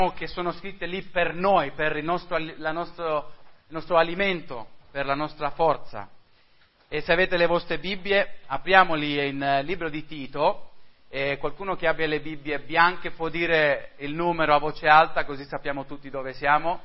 che sono scritte lì per noi, per il nostro alimento, per la nostra forza. E se avete le vostre Bibbie, apriamoli in libro di Tito. E qualcuno che abbia le Bibbie bianche può dire il numero a voce alta, così sappiamo tutti dove siamo.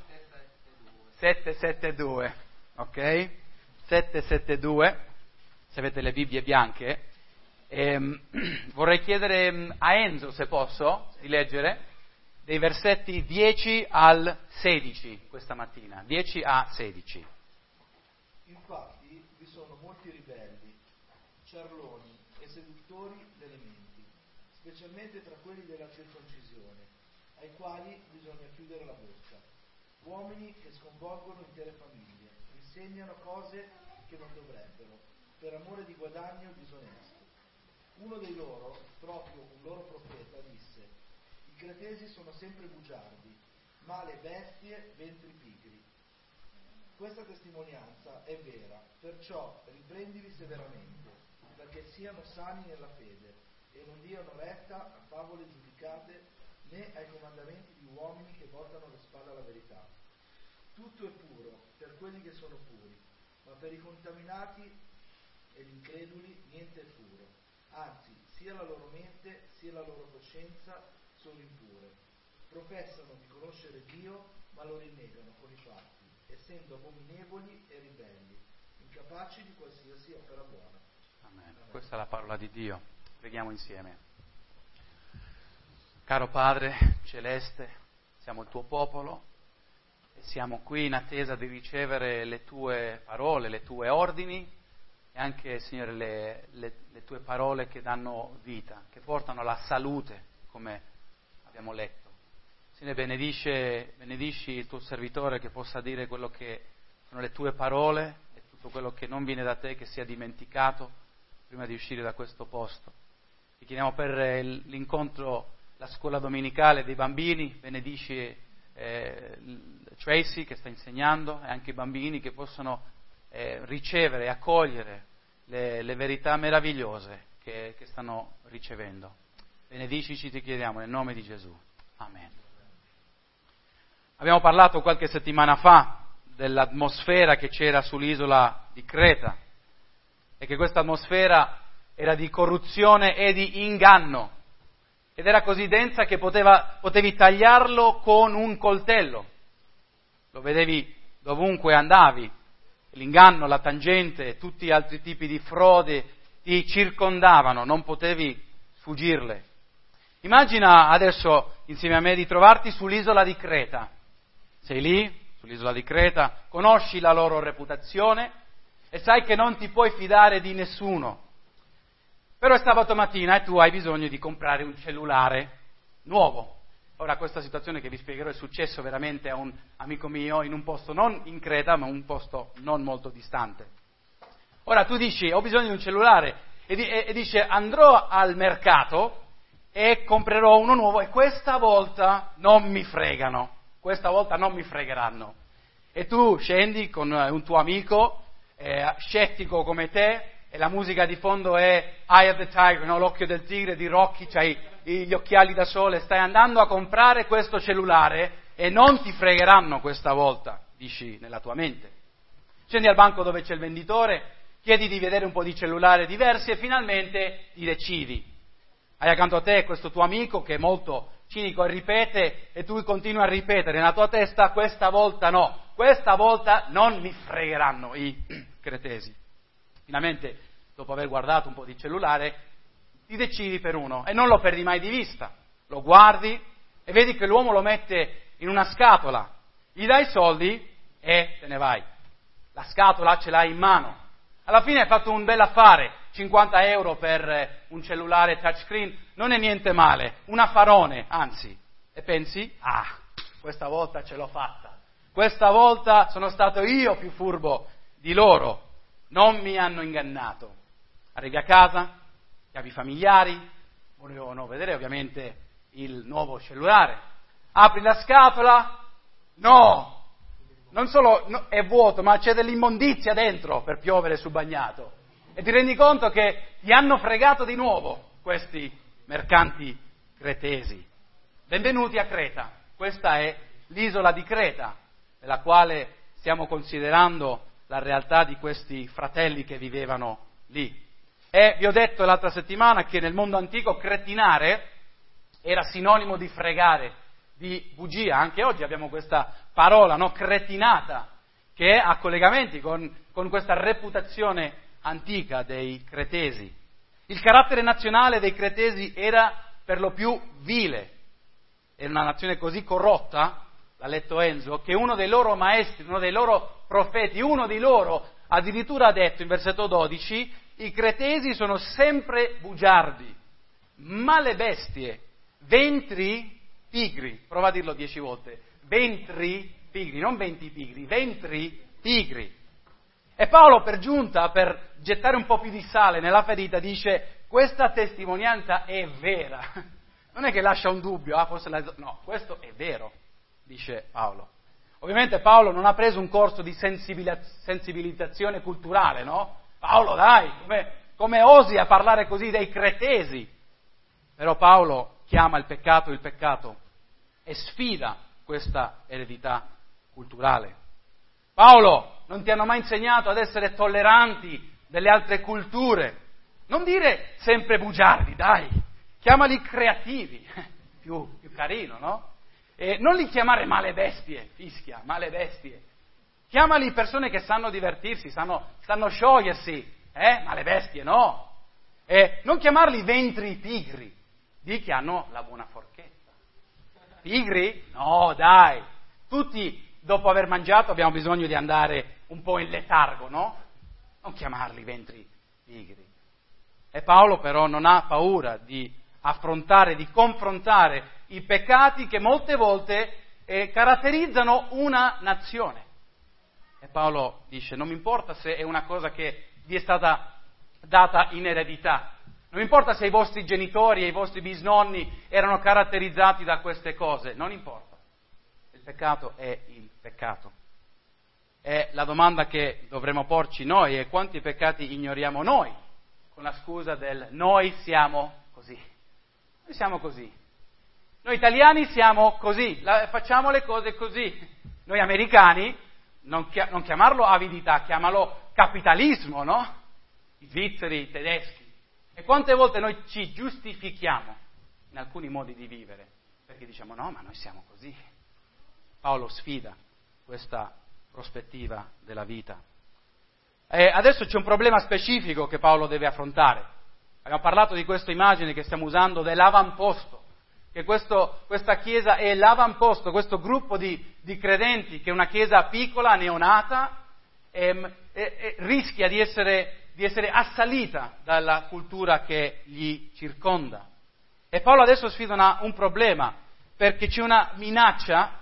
772, ok? 772, se avete le Bibbie bianche. Vorrei chiedere a Enzo, se posso, di leggere dei versetti 10 al 16 questa mattina, 10 a 16. Infatti vi sono molti ribelli, ciarloni e seduttori delle menti, specialmente tra quelli della circoncisione, ai quali bisogna chiudere la bocca. Uomini che sconvolgono intere famiglie, insegnano cose che non dovrebbero, per amore di guadagno disonesto. Uno dei loro, proprio un loro profeta, disse: i cretesi sono sempre bugiardi, male bestie, ventri pigri. Questa testimonianza è vera, perciò riprendili severamente, perché siano sani nella fede e non diano retta a favole giudicate né ai comandamenti di uomini che voltano le spalle alla verità. Tutto è puro per quelli che sono puri, ma per i contaminati e gli increduli niente è puro. Anzi, sia la loro mente sia la loro coscienza sono impure. Professano di conoscere Dio, ma lo rinnegano con i fatti, essendo abominevoli e ribelli, incapaci di qualsiasi opera buona. Amen. Questa è la parola di Dio. Preghiamo insieme. Caro Padre Celeste, siamo il tuo popolo e siamo qui in attesa di ricevere le tue parole, le tue ordini e anche, Signore, le tue parole che danno vita, che portano alla salute, come abbiamo letto. Signore, benedisci il tuo servitore che possa dire quello che sono le tue parole e tutto quello che non viene da te che sia dimenticato prima di uscire da questo posto. Ti chiediamo per l'incontro, la scuola domenicale dei bambini, benedisci Tracy che sta insegnando e anche i bambini che possono ricevere e accogliere le verità meravigliose che stanno ricevendo. Benedicici, ti chiediamo, nel nome di Gesù. Amen. Abbiamo parlato qualche settimana fa dell'atmosfera che c'era sull'isola di Creta e che questa atmosfera era di corruzione e di inganno ed era così densa che potevi tagliarlo con un coltello. Lo vedevi dovunque andavi. L'inganno, la tangente e tutti gli altri tipi di frodi ti circondavano, non potevi sfuggirle. Immagina adesso insieme a me di trovarti sull'isola di Creta. Sei lì, sull'isola di Creta, conosci la loro reputazione e sai che non ti puoi fidare di nessuno. Però è sabato mattina e tu hai bisogno di comprare un cellulare nuovo. Ora, questa situazione che vi spiegherò è successo veramente a un amico mio in un posto non in Creta, ma un posto non molto distante. Ora tu dici, ho bisogno di un cellulare, e dice, andrò al mercato e comprerò uno nuovo e questa volta non mi fregano, questa volta non mi fregheranno. E tu scendi con un tuo amico, scettico come te, e la musica di fondo è Eye of the Tiger, no? L'occhio del tigre di Rocky, c'hai gli occhiali da sole, stai andando a comprare questo cellulare e non ti fregheranno questa volta, dici nella tua mente. Scendi al banco dove c'è il venditore, chiedi di vedere un po' di cellulari diversi e finalmente ti decidi. Hai accanto a te questo tuo amico che è molto cinico e ripete e tu continui a ripetere nella tua testa, questa volta no, questa volta non mi fregheranno i cretesi. Finalmente, dopo aver guardato un po' di cellulare, ti decidi per uno e non lo perdi mai di vista. Lo guardi e vedi che l'uomo lo mette in una scatola, gli dai i soldi e te ne vai. La scatola ce l'hai in mano. Alla fine hai fatto un bel affare, 50 euro per un cellulare touchscreen, non è niente male, un affarone, anzi. E pensi, questa volta ce l'ho fatta. Questa volta sono stato io più furbo di loro. Non mi hanno ingannato. Arrivi a casa, chiavi familiari, volevano vedere ovviamente il nuovo cellulare. Apri la scatola, no! Non solo è vuoto, ma c'è dell'immondizia dentro per piovere sul bagnato. E ti rendi conto che ti hanno fregato di nuovo questi mercanti cretesi. Benvenuti a Creta. Questa è l'isola di Creta, nella quale stiamo considerando la realtà di questi fratelli che vivevano lì. E vi ho detto l'altra settimana che nel mondo antico cretinare era sinonimo di fregare, di bugia. Anche oggi abbiamo questa parola, no? Cretinata, che ha collegamenti con questa reputazione antica dei cretesi. Il carattere nazionale dei cretesi era per lo più vile. Era una nazione così corrotta, l'ha letto Enzo, che uno dei loro maestri, uno dei loro profeti, uno di loro addirittura ha detto in versetto 12: i cretesi sono sempre bugiardi, male bestie, ventri pigri. Prova a dirlo 10 volte. Ventri pigri, non 20 pigri, ventri pigri. E Paolo, per giunta, per gettare un po' più di sale nella ferita, dice: questa testimonianza è vera. Non è che lascia un dubbio, no, questo è vero, dice Paolo. Ovviamente Paolo non ha preso un corso di sensibilizzazione culturale, no? Paolo, dai, come osi a parlare così dei cretesi? Però Paolo chiama il peccato e sfida questa eredità culturale. Paolo, non ti hanno mai insegnato ad essere tolleranti delle altre culture? Non dire sempre bugiardi, dai, chiamali creativi, più carino, no? E non li chiamare male bestie, fischia, male bestie. Chiamali persone che sanno divertirsi, sanno sciogliersi, male bestie, no? E non chiamarli ventri pigri, di che hanno la buona forchetta. Pigri? No, dai, tutti dopo aver mangiato abbiamo bisogno di andare un po' in letargo, no? Non chiamarli ventri pigri. E Paolo però non ha paura di affrontare, di confrontare i peccati che molte volte caratterizzano una nazione. E Paolo dice: non mi importa se è una cosa che vi è stata data in eredità, non mi importa se i vostri genitori e i vostri bisnonni erano caratterizzati da queste cose, non importa. Il peccato è il peccato. E la domanda che dovremmo porci noi è: quanti peccati ignoriamo noi, con la scusa del noi siamo così. Noi siamo così. Noi italiani siamo così, facciamo le cose così. Noi americani, non chiamarlo avidità, chiamalo capitalismo, no? I svizzeri, i tedeschi. E quante volte noi ci giustifichiamo in alcuni modi di vivere, perché diciamo: no, ma noi siamo così. Paolo sfida questa prospettiva della vita. E adesso c'è un problema specifico che Paolo deve affrontare. Abbiamo parlato di questa immagine che stiamo usando dell'avamposto, che questa chiesa è l'avamposto, questo gruppo di credenti, che è una chiesa piccola, neonata, rischia di essere assalita dalla cultura che gli circonda. E Paolo adesso sfida un problema, perché c'è una minaccia,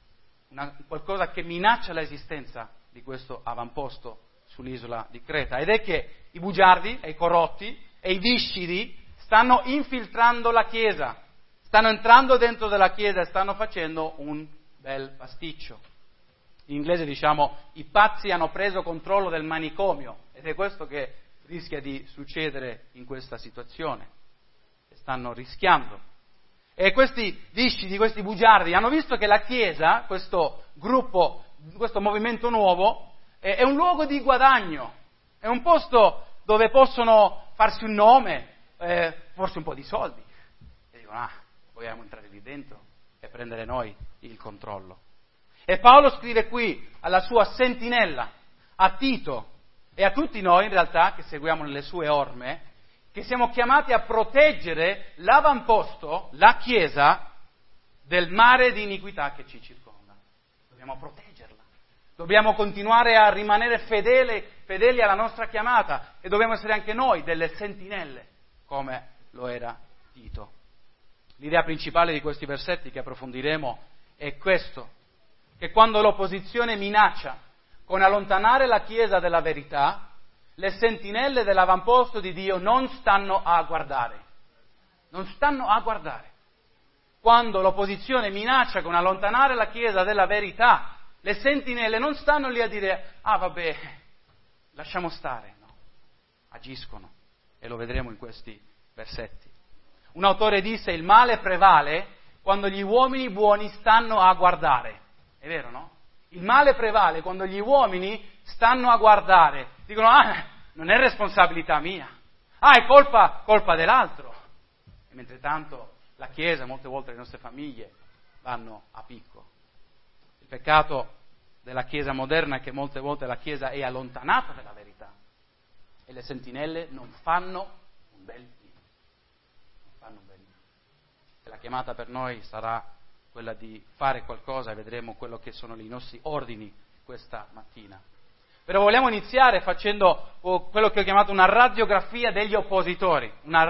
qualcosa che minaccia l'esistenza di questo avamposto sull'isola di Creta, ed è che i bugiardi e i corrotti e i viscidi stanno infiltrando la chiesa, stanno entrando dentro della chiesa e stanno facendo un bel pasticcio. In inglese diciamo: i pazzi hanno preso controllo del manicomio, ed è questo che rischia di succedere in questa situazione. Stanno rischiando. E questi viscidi, questi bugiardi, hanno visto che la chiesa, questo gruppo, questo movimento nuovo, è un luogo di guadagno, è un posto dove possono farsi un nome, forse un po' di soldi. E dicono: vogliamo entrare lì dentro e prendere noi il controllo. E Paolo scrive qui alla sua sentinella, a Tito e a tutti noi in realtà che seguiamo nelle sue orme, che siamo chiamati a proteggere l'avamposto, la Chiesa, del mare di iniquità che ci circonda. Dobbiamo proteggerla. Dobbiamo continuare a rimanere fedeli alla nostra chiamata, e dobbiamo essere anche noi delle sentinelle, come lo era Tito. L'idea principale di questi versetti che approfondiremo è questo: che quando l'opposizione minaccia con allontanare la Chiesa dalla verità, le sentinelle dell'avamposto di Dio non stanno a guardare. Non stanno a guardare. Quando l'opposizione minaccia con allontanare la Chiesa dalla verità, le sentinelle non stanno lì a dire: vabbè, lasciamo stare. No, agiscono, e lo vedremo in questi versetti. Un autore disse: il male prevale quando gli uomini buoni stanno a guardare. È vero, no? Il male prevale quando gli uomini stanno a guardare. Dicono, non è responsabilità mia. È colpa dell'altro. E mentre tanto la Chiesa, molte volte le nostre famiglie, vanno a picco. Il peccato della Chiesa moderna è che molte volte la Chiesa è allontanata dalla verità. E le sentinelle non fanno un bel niente. E la chiamata per noi sarà quella di fare qualcosa e vedremo quello che sono i nostri ordini questa mattina. Però vogliamo iniziare facendo quello che ho chiamato una radiografia degli oppositori.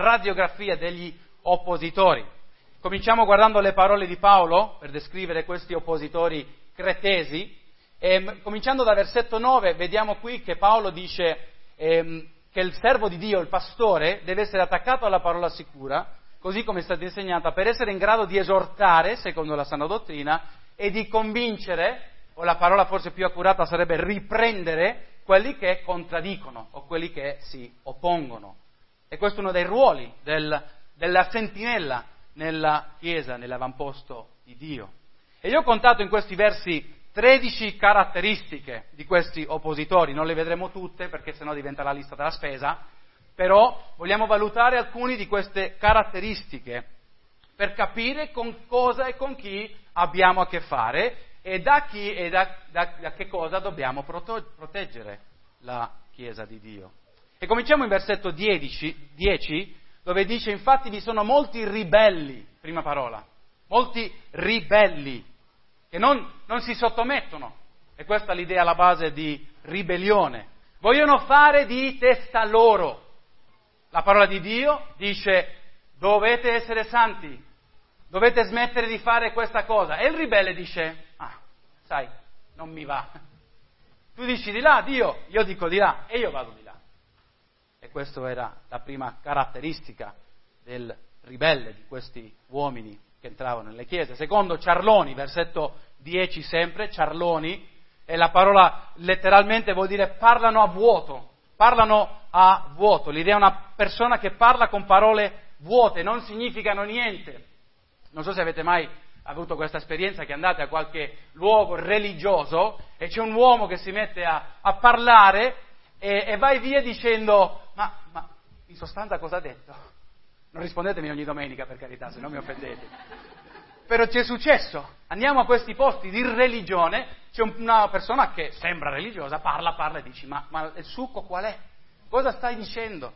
Cominciamo guardando le parole di Paolo per descrivere questi oppositori cretesi. E cominciando dal versetto 9, vediamo qui che Paolo dice che il servo di Dio, il pastore, deve essere attaccato alla parola sicura, così come è stata insegnata, per essere in grado di esortare, secondo la sana dottrina, e di convincere, o la parola forse più accurata sarebbe riprendere, quelli che contraddicono o quelli che si oppongono. E questo è uno dei ruoli della sentinella nella Chiesa, nell'avamposto di Dio. E io ho contato in questi versi 13 caratteristiche di questi oppositori, non le vedremo tutte perché sennò diventa la lista della spesa, però vogliamo valutare alcune di queste caratteristiche per capire con cosa e con chi abbiamo a che fare e da chi e da che cosa dobbiamo proteggere la Chiesa di Dio. E cominciamo in versetto 10, dove dice: infatti vi sono molti ribelli, prima parola, molti ribelli, che non si sottomettono, e questa è l'idea alla base di ribellione, vogliono fare di testa loro. La parola di Dio dice: dovete essere santi, dovete smettere di fare questa cosa, e il ribelle dice: sai, non mi va, tu dici di là, Dio, io dico di là, e io vado di là. E questa era la prima caratteristica del ribelle, di questi uomini che entravano nelle chiese. Secondo, ciarloni, versetto 10 sempre, ciarloni, e la parola letteralmente vuol dire parlano a vuoto, l'idea è una persona che parla con parole vuote, non significano niente. Non so se avete mai avuto questa esperienza, che andate a qualche luogo religioso e c'è un uomo che si mette a parlare e vai via dicendo ma in sostanza cosa ha detto? Non rispondetemi ogni domenica, per carità, se no mi offendete. Però ci è successo, andiamo a questi posti di religione, c'è una persona che sembra religiosa, parla e dici ma il succo qual è? Cosa stai dicendo?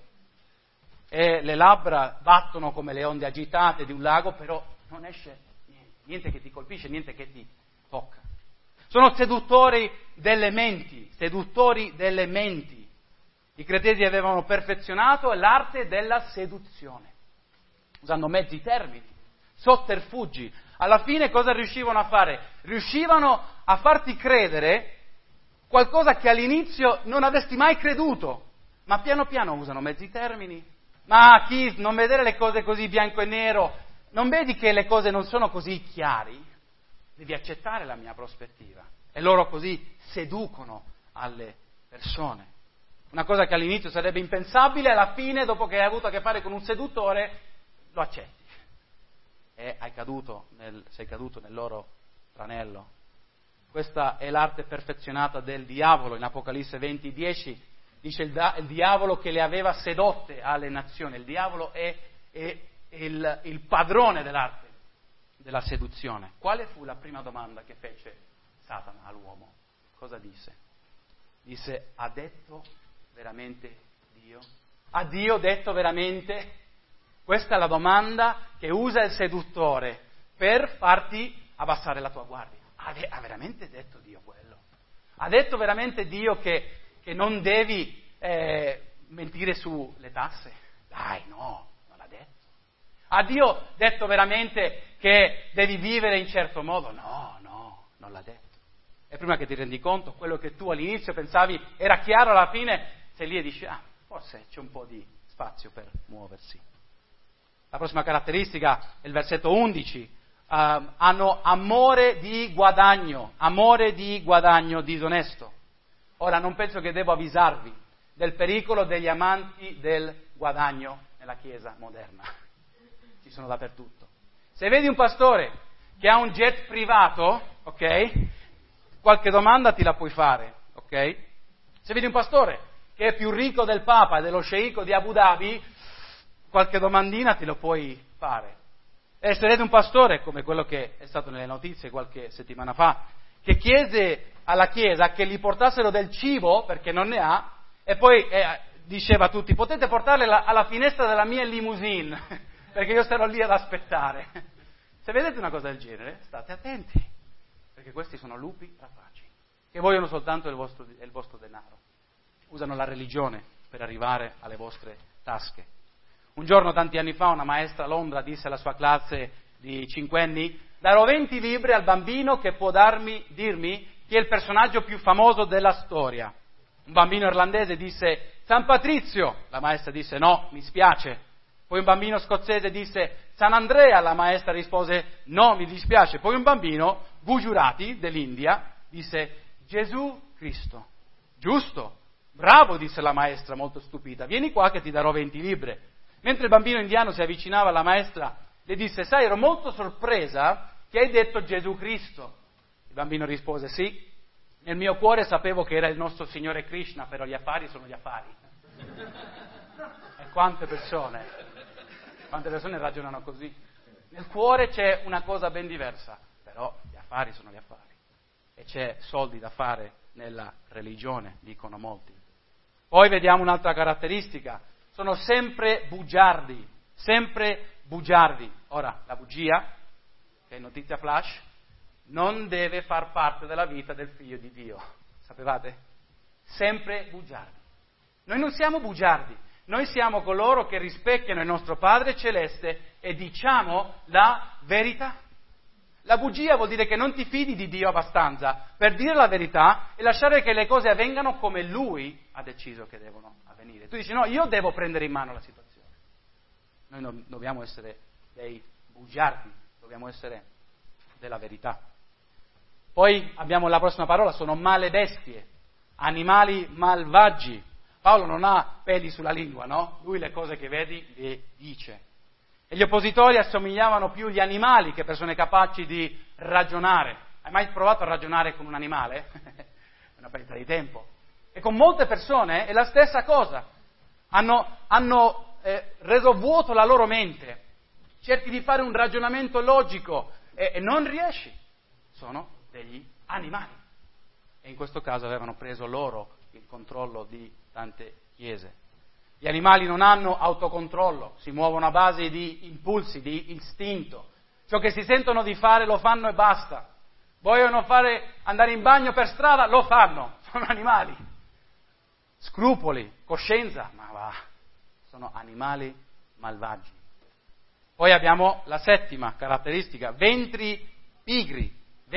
E le labbra battono come le onde agitate di un lago, però non esce niente che ti colpisce, niente che ti tocca. Sono seduttori delle menti. I cretesi avevano perfezionato l'arte della seduzione, usando mezzi termini, sotterfugi. Alla fine cosa riuscivano a fare? Riuscivano a farti credere qualcosa che all'inizio non avresti mai creduto, ma piano piano usano mezzi termini. Ma non vedere le cose così bianco e nero, non vedi che le cose non sono così chiari? Devi accettare la mia prospettiva. E loro così seducono alle persone. Una cosa che all'inizio sarebbe impensabile, alla fine, dopo che hai avuto a che fare con un seduttore, lo accetti. E sei caduto nel loro tranello. Questa è l'arte perfezionata del diavolo. In Apocalisse 20:10 dice il diavolo che le aveva sedotte alle nazioni. Il diavolo è il padrone dell'arte della seduzione. Quale fu la prima domanda che fece Satana all'uomo? Cosa disse? Disse: ha detto veramente Dio? Ha Dio detto veramente? Questa è la domanda che usa il seduttore per farti abbassare la tua guardia. Ha veramente detto Dio quello? Ha detto veramente Dio che non devi mentire sulle tasse? Dai, no, non l'ha detto. Ha Dio detto veramente che devi vivere in certo modo? No, non l'ha detto. E prima che ti rendi conto, quello che tu all'inizio pensavi era chiaro, alla fine sei lì e dici: forse c'è un po' di spazio per muoversi. La prossima caratteristica è il versetto 11. Hanno amore di guadagno disonesto. Ora, non penso che devo avvisarvi del pericolo degli amanti del guadagno nella Chiesa moderna. Ci sono dappertutto. Se vedi un pastore che ha un jet privato, ok? Qualche domanda ti la puoi fare, ok? Se vedi un pastore che è più ricco del Papa e dello sceicco di Abu Dhabi, qualche domandina te lo puoi fare. E se vedi un pastore, come quello che è stato nelle notizie qualche settimana fa, che chiese alla Chiesa che gli portassero del cibo, perché non ne ha, e poi diceva a tutti, potete portarle alla finestra della mia limousine, perché io starò lì ad aspettare. Se vedete una cosa del genere, state attenti, perché questi sono lupi rapaci, che vogliono soltanto il vostro denaro. Usano la religione per arrivare alle vostre tasche. Un giorno, tanti anni fa, una maestra a Londra disse alla sua classe di 5 anni, darò 20 libbre al bambino che può dirmi chi è il personaggio più famoso della storia. Un bambino irlandese disse, San Patrizio. La maestra disse, no, mi spiace. Poi un bambino scozzese disse, San Andrea. La maestra rispose, no, mi dispiace. Poi un bambino, Gujarati, dell'India, disse, Gesù Cristo. Giusto, bravo, disse la maestra molto stupita, vieni qua che ti darò 20 libbre. Mentre il bambino indiano si avvicinava alla maestra, le disse, sai, ero molto sorpresa che hai detto Gesù Cristo. Il bambino rispose, sì, nel mio cuore sapevo che era il nostro Signore Krishna, però gli affari sono gli affari. E quante persone ragionano così? Nel cuore c'è una cosa ben diversa, però gli affari sono gli affari. E c'è soldi da fare nella religione, dicono molti. Poi vediamo un'altra caratteristica, sono sempre bugiardi. Ora, la bugia, che è notizia flash, non deve far parte della vita del figlio di Dio, sapevate? Sempre bugiardi. Noi non siamo bugiardi, noi siamo coloro che rispecchiano il nostro Padre Celeste e diciamo la verità. La bugia vuol dire che non ti fidi di Dio abbastanza per dire la verità e lasciare che le cose avvengano come Lui ha deciso che devono avvenire. Tu dici, no, io devo prendere in mano la situazione. Noi non dobbiamo essere dei bugiardi, dobbiamo essere della verità. Poi abbiamo la prossima parola, sono male bestie, animali malvagi. Paolo non ha peli sulla lingua, no? Lui le cose che vedi le dice. E gli oppositori assomigliavano più agli animali che persone capaci di ragionare. Hai mai provato a ragionare con un animale? È una perdita di tempo. E con molte persone è la stessa cosa. Hanno reso vuoto la loro mente. Cerchi di fare un ragionamento logico e non riesci. Sono degli animali. E in questo caso avevano preso loro il controllo di tante chiese. Gli animali non hanno autocontrollo, si muovono a base di impulsi, di istinto. Ciò che si sentono di fare lo fanno e basta. Vogliono andare in bagno per strada, lo fanno. Sono animali. Scrupoli, coscienza, ma va, sono animali malvagi. Poi abbiamo la settima caratteristica, ventri pigri.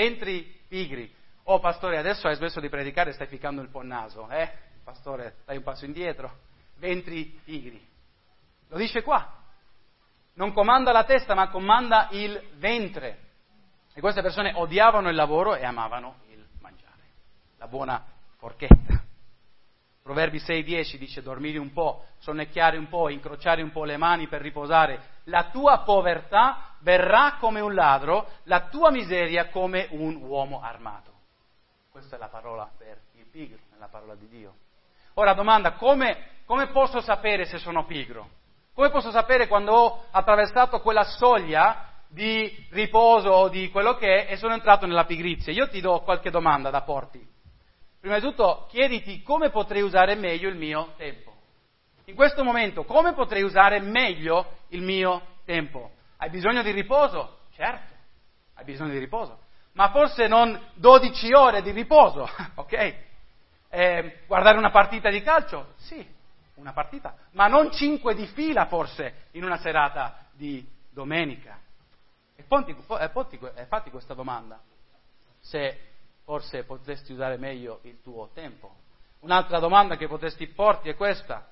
Oh pastore, adesso hai smesso di predicare e stai ficcando il po' il naso, Pastore, dai un passo indietro. Ventri pigri. Lo dice qua. Non comanda la testa, ma comanda il ventre. E queste persone odiavano il lavoro e amavano il mangiare. La buona forchetta. Proverbi 6,10 dice dormire un po', sonnecchiare un po', incrociare un po' le mani per riposare. La tua povertà verrà come un ladro, la tua miseria come un uomo armato. Questa è la parola per il pigro, nella parola di Dio. Ora domanda, come posso sapere se sono pigro? Come posso sapere quando ho attraversato quella soglia di riposo o di quello che è e sono entrato nella pigrizia? Io ti do qualche domanda da porti. Prima di tutto, chiediti come potrei usare meglio il mio tempo. In questo momento, come potrei usare meglio il mio tempo? Hai bisogno di riposo? Certo, hai bisogno di riposo. Ma forse non 12 ore di riposo, ok? Guardare una partita di calcio? Sì, una partita, ma non 5 di fila forse in una serata di domenica. E fatti questa domanda, se forse potresti usare meglio il tuo tempo. Un'altra domanda che potresti porti è questa,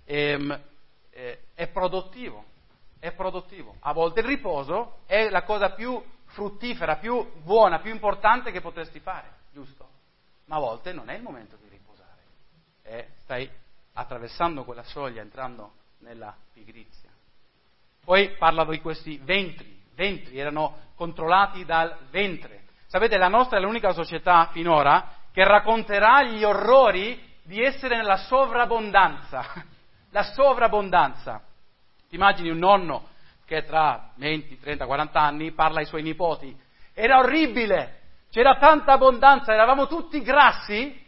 è produttivo? È produttivo. A volte il riposo è la cosa più fruttifera, più buona, più importante che potresti fare, giusto? Ma a volte non è il momento di riposare. Stai attraversando quella soglia, entrando nella pigrizia. Poi parla di questi ventri ventri, erano controllati dal ventre. Sapete, la nostra è l'unica società finora che racconterà gli orrori di essere nella sovrabbondanza. La sovrabbondanza. Ti immagini un nonno che tra 20, 30, 40 anni parla ai suoi nipoti. Era orribile, c'era tanta abbondanza, eravamo tutti grassi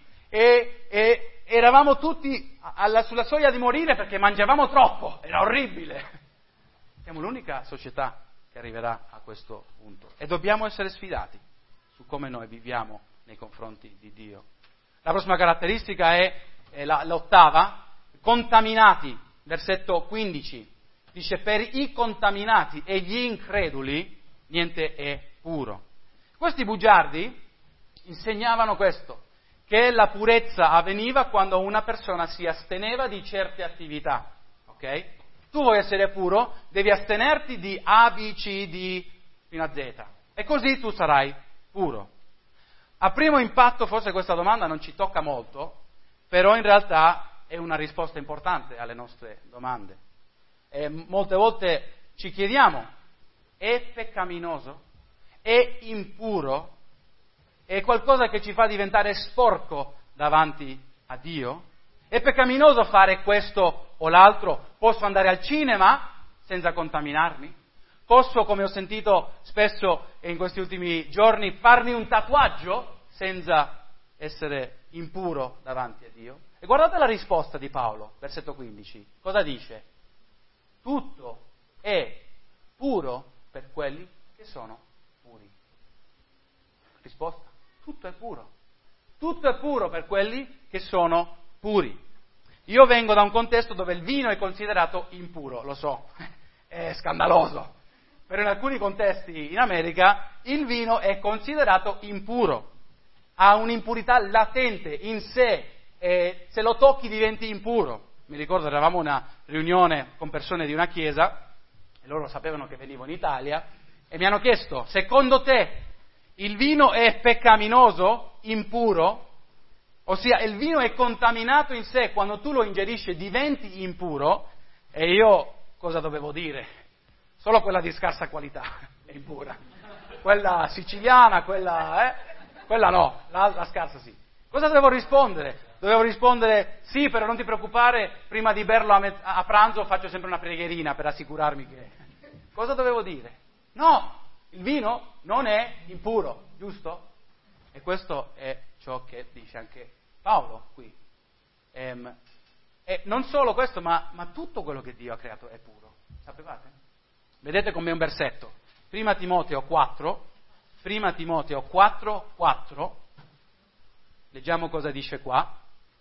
e eravamo tutti sulla soglia di morire perché mangiavamo troppo, era orribile. Siamo l'unica società che arriverà a questo punto e dobbiamo essere sfidati su come noi viviamo nei confronti di Dio. La prossima caratteristica è l'ottava, contaminati, versetto 15. Dice, per i contaminati e gli increduli niente è puro. Questi bugiardi insegnavano questo, che la purezza avveniva quando una persona si asteneva di certe attività, ok? Tu vuoi essere puro, devi astenerti di A, B, C, D fino a Z, e così tu sarai puro. A primo impatto forse questa domanda non ci tocca molto, però in realtà è una risposta importante alle nostre domande. E molte volte ci chiediamo, è peccaminoso? È impuro? È qualcosa che ci fa diventare sporco davanti a Dio? È peccaminoso fare questo o l'altro? Posso andare al cinema senza contaminarmi? Posso, come ho sentito spesso in questi ultimi giorni, farmi un tatuaggio senza essere impuro davanti a Dio? E guardate la risposta di Paolo, versetto 15. Cosa dice? Tutto è puro per quelli che sono puri. Risposta? Tutto è puro. Tutto è puro per quelli che sono puri. Io vengo da un contesto dove il vino è considerato impuro, lo so, è scandaloso, però in alcuni contesti in America il vino è considerato impuro, ha un'impurità latente in sé e se lo tocchi diventi impuro. Mi ricordo eravamo a una riunione con persone di una chiesa e loro sapevano che venivo in Italia e mi hanno chiesto, secondo te il vino è peccaminoso, impuro? Ossia, il vino è contaminato in sé, quando tu lo ingerisci diventi impuro, e io cosa dovevo dire? Solo quella di scarsa qualità è impura. Quella siciliana, quella no, la scarsa sì. Cosa dovevo rispondere? Dovevo rispondere, sì, però non ti preoccupare, prima di berlo a pranzo faccio sempre una preghierina per assicurarmi che... Cosa dovevo dire? No, il vino non è impuro, giusto? E questo è ciò che dice anche Paolo qui. E non solo questo, ma tutto quello che Dio ha creato è puro. Sapevate? Vedete com'è un versetto. Prima Timoteo 4, leggiamo cosa dice qua.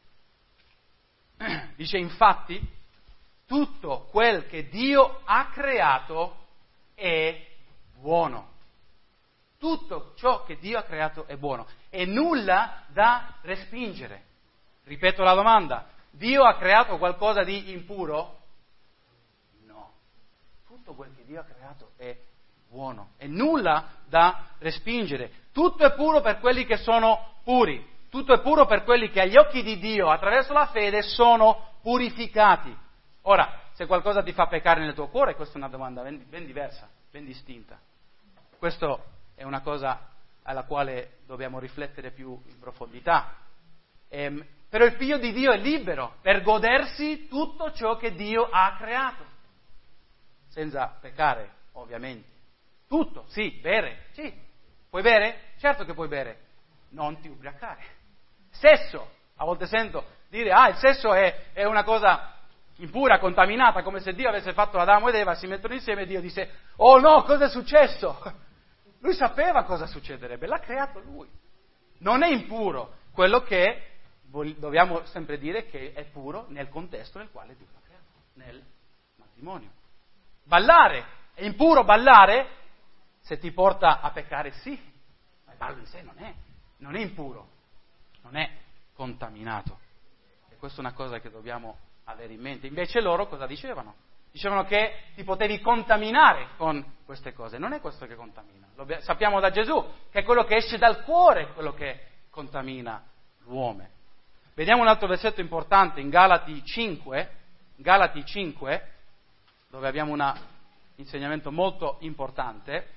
Dice, infatti, tutto quel che Dio ha creato è buono. Tutto ciò che Dio ha creato è buono e nulla da respingere. Ripeto la domanda, Dio ha creato qualcosa di impuro? No. Tutto quel che Dio ha creato è buono e nulla da respingere. Tutto è puro per quelli che sono puri. Tutto è puro per quelli che agli occhi di Dio, attraverso la fede, sono purificati. Ora, se qualcosa ti fa peccare nel tuo cuore, questa è una domanda ben diversa, ben distinta. Questo è una cosa alla quale dobbiamo riflettere più in profondità. Però il figlio di Dio è libero per godersi tutto ciò che Dio ha creato, senza peccare, ovviamente. Tutto, sì, bere, sì. Puoi bere? Certo che puoi bere. Non ti ubriacare. Sesso, a volte sento dire, il sesso è una cosa impura, contaminata, come se Dio avesse fatto Adamo ed Eva, si mettono insieme e Dio disse, oh no, cosa è successo? Lui sapeva cosa succederebbe, l'ha creato lui. Non è impuro, quello che dobbiamo sempre dire che è puro nel contesto nel quale Dio l'ha creato, nel matrimonio. Ballare, è impuro ballare? Se ti porta a peccare sì, ma il ballo in sé non è impuro, non è contaminato. E questa è una cosa che dobbiamo avere in mente. Invece loro cosa dicevano? Dicevano che ti potevi contaminare con queste cose. Non è questo che contamina. Sappiamo da Gesù che è quello che esce dal cuore quello che contamina l'uomo. Vediamo un altro versetto importante in Galati 5, dove abbiamo una insegnamento molto importante.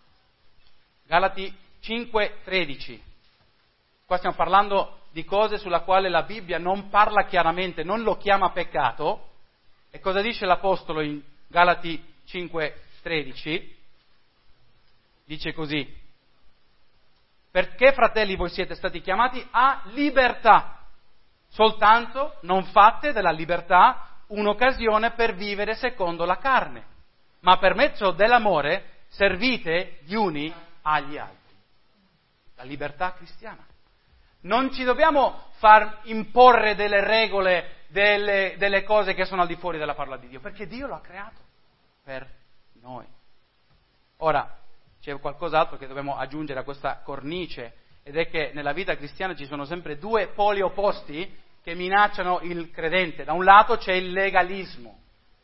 Galati 5:13. Qua stiamo parlando di cose sulla quale la Bibbia non parla chiaramente, non lo chiama peccato. E cosa dice l'Apostolo in Galati 5:13? Dice così: perché, fratelli, voi siete stati chiamati a libertà, soltanto non fate della libertà un'occasione per vivere secondo la carne, ma per mezzo dell'amore servite gli uni agli altri. La libertà cristiana. Non ci dobbiamo far imporre delle regole, delle cose che sono al di fuori della parola di Dio, perché Dio lo ha creato per noi. Ora, c'è qualcos'altro che dobbiamo aggiungere a questa cornice, ed è che nella vita cristiana ci sono sempre due poli opposti che minacciano il credente. Da un lato c'è il legalismo,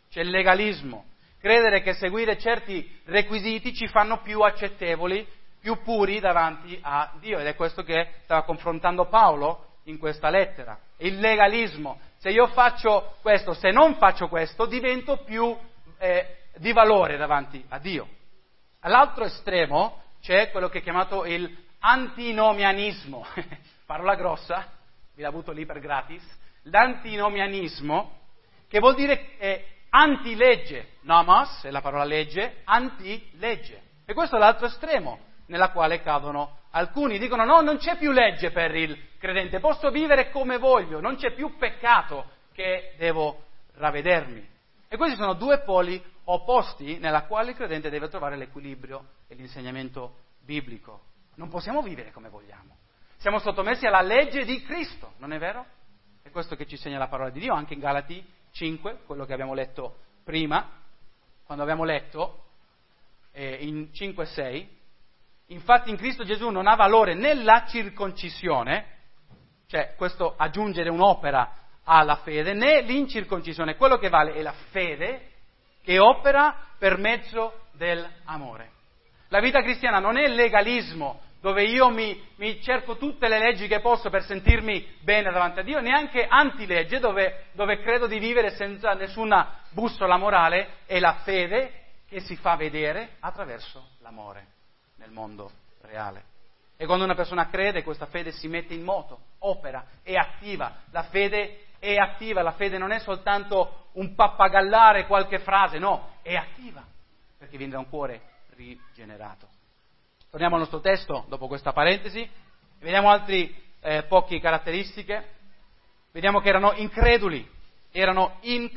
credere che seguire certi requisiti ci fanno più accettevoli, più puri davanti a Dio, ed è questo che stava confrontando Paolo in questa lettera. Il legalismo: se io faccio questo, se non faccio questo, divento più di valore davanti a Dio. All'altro estremo c'è quello che è chiamato il antinomianismo, parola grossa, vi la butto lì per gratis, l'antinomianismo, che vuol dire antilegge, nomos è la parola legge, antilegge. E questo è l'altro estremo nella quale cadono alcuni. Dicono: no, non c'è più legge per il credente, posso vivere come voglio, non c'è più peccato che devo ravvedermi. E questi sono due poli opposti nella quale il credente deve trovare l'equilibrio e l'insegnamento biblico. Non possiamo vivere come vogliamo. Siamo sottomessi alla legge di Cristo, non è vero? È questo che ci insegna la parola di Dio, anche in Galati 5, quello che abbiamo letto prima, quando abbiamo letto in 5:6, infatti in Cristo Gesù non ha valore né la circoncisione, cioè questo aggiungere un'opera alla fede, né l'incirconcisione. Quello che vale è la fede che opera per mezzo dell'amore. La vita cristiana non è legalismo, dove io mi cerco tutte le leggi che posso per sentirmi bene davanti a Dio, neanche antilegge, dove credo di vivere senza nessuna bussola morale. È la fede che si fa vedere attraverso l'amore nel mondo reale. E quando una persona crede, questa fede si mette in moto, opera, è attiva. La fede è attiva, la fede non è soltanto un pappagallare qualche frase, no, è attiva, perché viene da un cuore rigenerato. Torniamo al nostro testo, dopo questa parentesi, vediamo altre poche caratteristiche. Vediamo che erano increduli, erano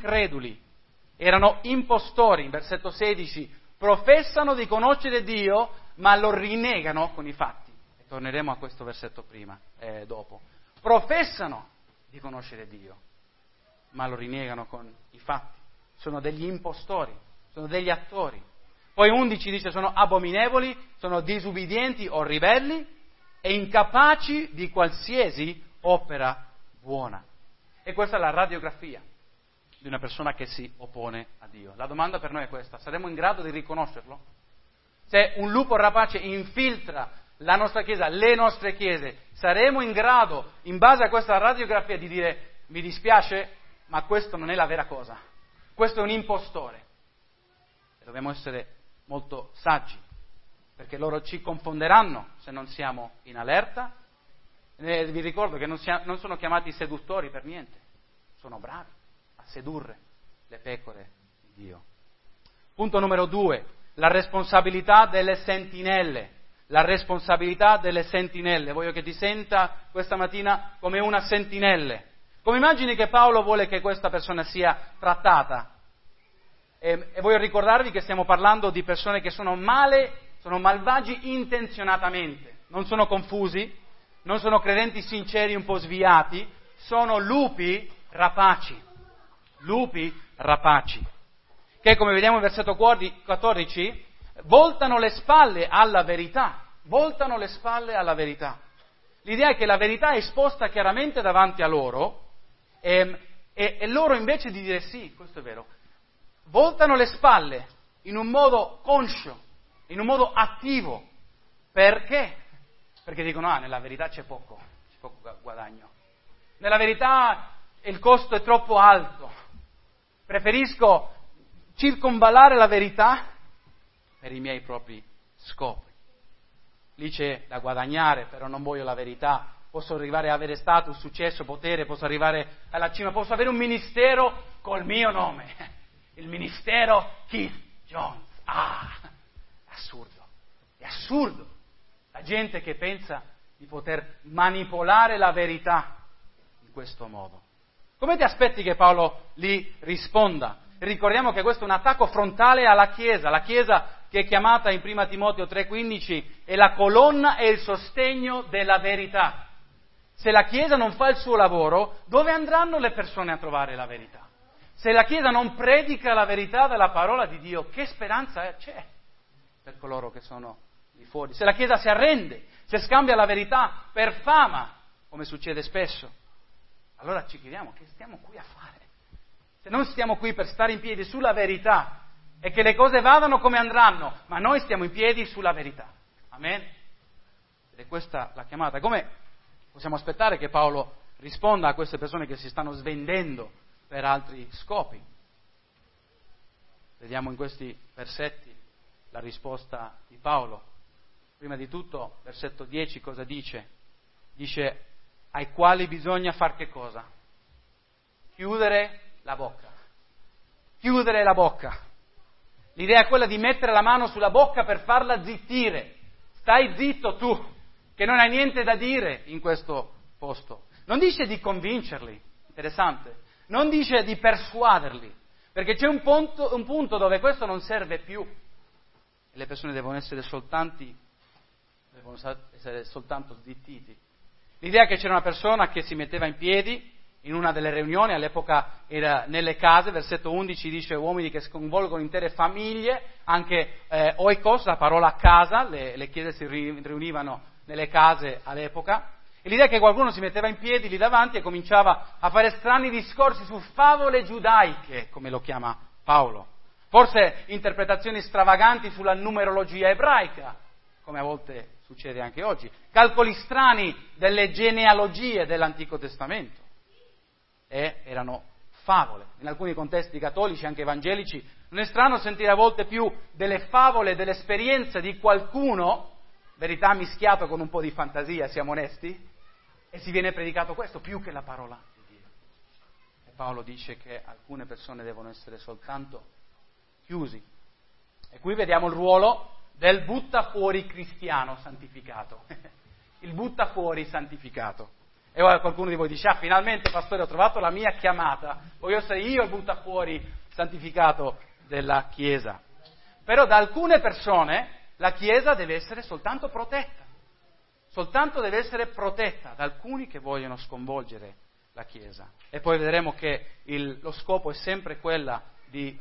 impostori. In versetto 16, professano di conoscere Dio, ma lo rinnegano con i fatti. E torneremo a questo versetto dopo. Professano di conoscere Dio, ma lo rinnegano con i fatti. Sono degli impostori, sono degli attori. Poi 11 dice: sono abominevoli, sono disubbidienti o ribelli e incapaci di qualsiasi opera buona. E questa è la radiografia di una persona che si oppone a Dio. La domanda per noi è questa: saremo in grado di riconoscerlo? Se un lupo rapace infiltra la nostra Chiesa, le nostre chiese, saremo in grado, in base a questa radiografia, di dire: mi dispiace, ma questo non è la vera cosa, questo è un impostore. E dobbiamo essere molto saggi, perché loro ci confonderanno se non siamo in allerta. Vi ricordo che non sono chiamati seduttori per niente, sono bravi a sedurre le pecore di Dio. Punto numero 2, la responsabilità delle sentinelle. La responsabilità delle sentinelle. Voglio che ti senta questa mattina come una sentinelle. Come immagini che Paolo vuole che questa persona sia trattata? E voglio ricordarvi che stiamo parlando di persone che sono malvagi intenzionatamente, non sono confusi, non sono credenti sinceri un po' sviati, sono lupi rapaci, che, come vediamo in versetto 14, voltano le spalle alla verità. L'idea è che la verità è esposta chiaramente davanti a loro e loro, invece di dire sì, questo è vero, voltano le spalle in un modo conscio, in un modo attivo. Perché? Perché dicono: nella verità c'è poco guadagno. Nella verità il costo è troppo alto. Preferisco circonvallare la verità per i miei propri scopi. Lì c'è da guadagnare, però non voglio la verità. Posso arrivare a avere status, successo, potere, posso arrivare alla cima, posso avere un ministero col mio nome. Il ministero Keith Jones. È assurdo. La gente che pensa di poter manipolare la verità in questo modo. Come ti aspetti che Paolo lì risponda? Ricordiamo che questo è un attacco frontale alla Chiesa. La Chiesa, che è chiamata in 1 Timoteo 3,15, è la colonna e il sostegno della verità. Se la Chiesa non fa il suo lavoro, dove andranno le persone a trovare la verità? Se la Chiesa non predica la verità della parola di Dio, che speranza c'è per coloro che sono lì fuori? Se la Chiesa si arrende, se scambia la verità per fama, come succede spesso, allora ci chiediamo che stiamo qui a fare. Se non stiamo qui per stare in piedi sulla verità e che le cose vadano come andranno, ma noi stiamo in piedi sulla verità. Amen? Ed è questa la chiamata. Come possiamo aspettare che Paolo risponda a queste persone che si stanno svendendo per altri scopi? Vediamo in questi versetti la risposta di Paolo. Prima di tutto, versetto 10 cosa dice? Dice: ai quali bisogna far che cosa? Chiudere la bocca. Chiudere la bocca. L'idea è quella di mettere la mano sulla bocca per farla zittire. Stai zitto tu, che non hai niente da dire in questo posto. Non dice di convincerli, interessante. Non dice di persuaderli, perché c'è un punto dove questo non serve più. E le persone devono essere soltanto zittiti. L'idea è che c'era una persona che si metteva in piedi in una delle riunioni, all'epoca era nelle case, versetto 11 dice uomini che sconvolgono intere famiglie, anche oikos, la parola casa, le chiese si riunivano nelle case all'epoca, e l'idea è che qualcuno si metteva in piedi lì davanti e cominciava a fare strani discorsi su favole giudaiche, come lo chiama Paolo, forse interpretazioni stravaganti sulla numerologia ebraica, come a volte succede anche oggi, calcoli strani delle genealogie dell'Antico Testamento. E erano favole. In alcuni contesti cattolici, anche evangelici, non è strano sentire a volte più delle favole, delle esperienze di qualcuno, verità mischiato con un po' di fantasia, siamo onesti, e si viene predicato questo più che la parola di Dio. E Paolo dice che alcune persone devono essere soltanto chiusi. E qui vediamo il ruolo del buttafuori cristiano santificato. Il buttafuori santificato. E ora qualcuno di voi dice: finalmente pastore, ho trovato la mia chiamata, voglio essere io il buttafuori santificato della Chiesa. Però da alcune persone la Chiesa deve essere soltanto protetta deve essere protetta da alcuni che vogliono sconvolgere la Chiesa. E poi vedremo che lo scopo è sempre quella di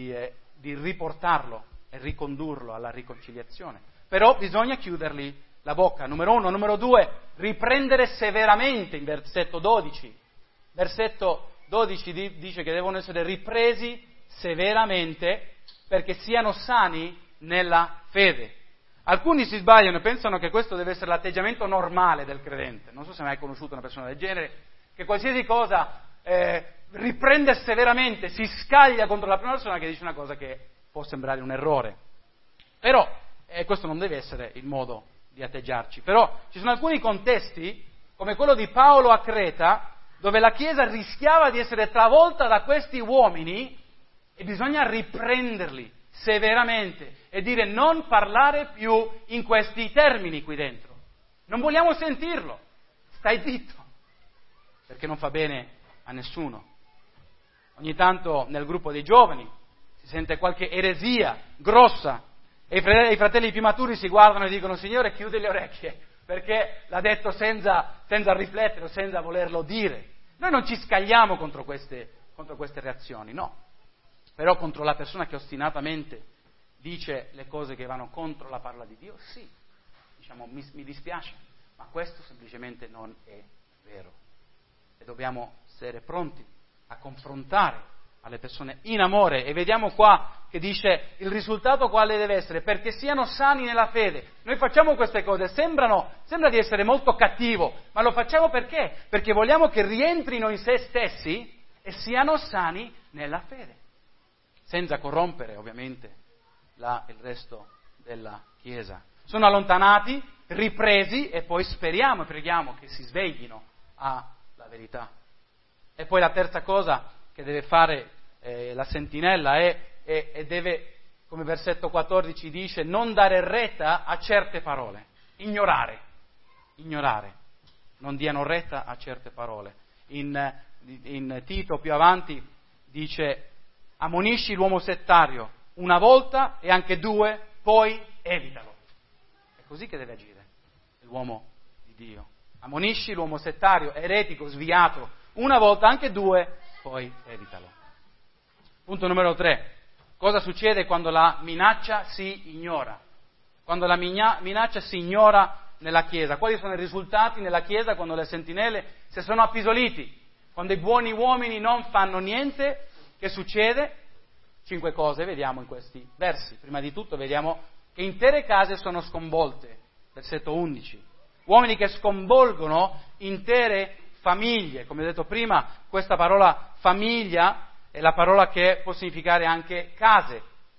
riportarlo e ricondurlo alla riconciliazione. Però bisogna chiuderli la bocca, numero 1. Numero 2, riprendere severamente, in versetto 12. Versetto 12 dice che devono essere ripresi severamente perché siano sani nella fede. Alcuni si sbagliano e pensano che questo deve essere l'atteggiamento normale del credente. Non so se hai mai conosciuto una persona del genere, che qualsiasi cosa riprende severamente, si scaglia contro la prima persona che dice una cosa che può sembrare un errore. Però questo non deve essere il modo di atteggiarci. Però ci sono alcuni contesti, come quello di Paolo a Creta, dove la Chiesa rischiava di essere travolta da questi uomini e bisogna riprenderli severamente e dire: non parlare più in questi termini qui dentro. Non vogliamo sentirlo. Stai zitto, perché non fa bene a nessuno. Ogni tanto nel gruppo dei giovani si sente qualche eresia grossa e i fratelli più maturi si guardano e dicono: Signore, chiudi le orecchie, perché l'ha detto senza riflettere o senza volerlo dire. Noi non ci scagliamo contro queste reazioni, no. Però contro la persona che ostinatamente dice le cose che vanno contro la parola di Dio, sì, diciamo, mi dispiace, ma questo semplicemente non è vero. E dobbiamo essere pronti a confrontare alle persone in amore. E vediamo qua che dice il risultato quale deve essere: perché siano sani nella fede. Noi facciamo queste cose, sembra di essere molto cattivo, ma lo facciamo perché? Perché vogliamo che rientrino in se stessi e siano sani nella fede, senza corrompere ovviamente il resto della Chiesa. Sono allontanati, ripresi e poi speriamo e preghiamo che si sveglino alla verità. E poi la terza cosa che deve fare la sentinella è deve, come versetto 14 dice, non dare retta a certe parole, ignorare, non diano retta a certe parole. In Tito più avanti dice, ammonisci l'uomo settario una volta e anche due, poi evitalo. È così che deve agire l'uomo di Dio. Ammonisci l'uomo settario, eretico, sviato, una volta, anche due, poi evitalo. Punto numero 3. Cosa succede quando la minaccia si ignora? Quando la minaccia si ignora nella Chiesa. Quali sono i risultati nella Chiesa quando le sentinelle si sono appisoliti? Quando i buoni uomini non fanno niente, che succede? 5 cose vediamo in questi versi. Prima di tutto vediamo che intere case sono sconvolte. Versetto 11. Uomini che sconvolgono intere famiglie. Come ho detto prima, questa parola famiglia è la parola che può significare anche case.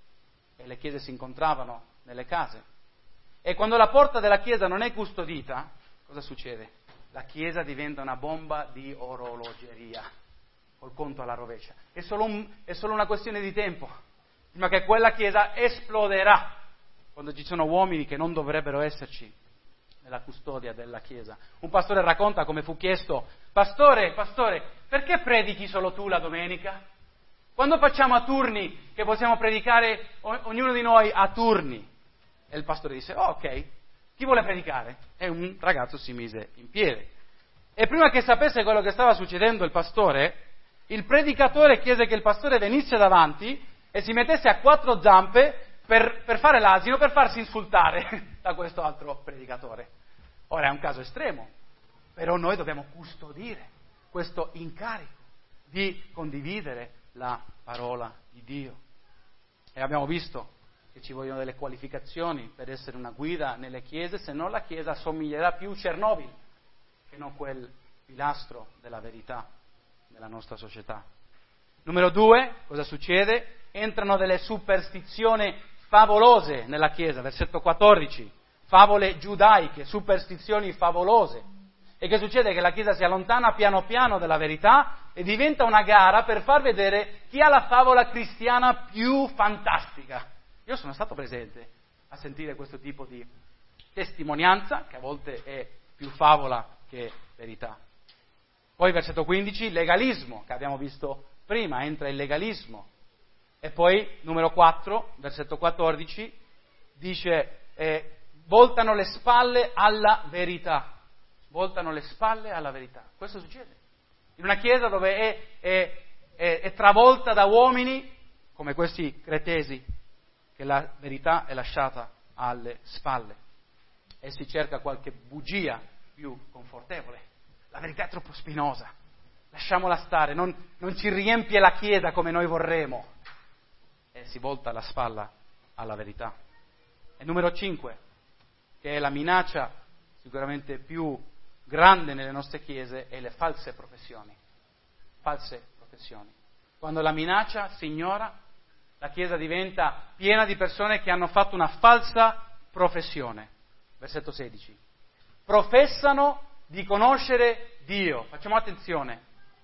E le chiese si incontravano nelle case. E quando la porta della chiesa non è custodita, cosa succede? La chiesa diventa una bomba di orologeria, col conto alla rovescia. È solo una questione di tempo, prima che quella chiesa esploderà, quando ci sono uomini che non dovrebbero esserci nella custodia della chiesa. Un pastore racconta come fu chiesto, pastore, perché predichi solo tu la domenica? Quando facciamo a turni, che possiamo predicare ognuno di noi a turni? E il pastore disse, ok, chi vuole predicare? E un ragazzo si mise in piedi. E prima che sapesse quello che stava succedendo il pastore, il predicatore chiese che il pastore venisse davanti e si mettesse a 4 zampe per fare l'asino, per farsi insultare da questo altro predicatore. Ora è un caso estremo, però noi dobbiamo custodire questo incarico di condividere la parola di Dio. E abbiamo visto che ci vogliono delle qualificazioni per essere una guida nelle chiese, se no la chiesa assomiglierà più a Chernobyl che non quel pilastro della verità nella nostra società. Numero 2, cosa succede? Entrano delle superstizioni favolose nella chiesa, versetto 14, favole giudaiche, superstizioni favolose. E che succede? Che la chiesa si allontana piano piano dalla verità e diventa una gara per far vedere chi ha la favola cristiana più fantastica. Io sono stato presente a sentire questo tipo di testimonianza, che a volte è più favola che verità. Poi versetto 15, legalismo, che abbiamo visto prima, entra il legalismo. E poi numero 4, versetto 14, dice, voltano le spalle alla verità. Voltano le spalle alla verità. Questo succede. In una chiesa dove è travolta da uomini, come questi cretesi, che la verità è lasciata alle spalle. E si cerca qualche bugia più confortevole. La verità è troppo spinosa. Lasciamola stare, non ci riempie la chiesa come noi vorremmo. E si volta la spalla alla verità. E numero 5, che è la minaccia sicuramente più grande nelle nostre chiese, è le false professioni. False professioni. Quando la minaccia si ignora, la chiesa diventa piena di persone che hanno fatto una falsa professione. Versetto 16. Professano di conoscere Dio. Facciamo attenzione.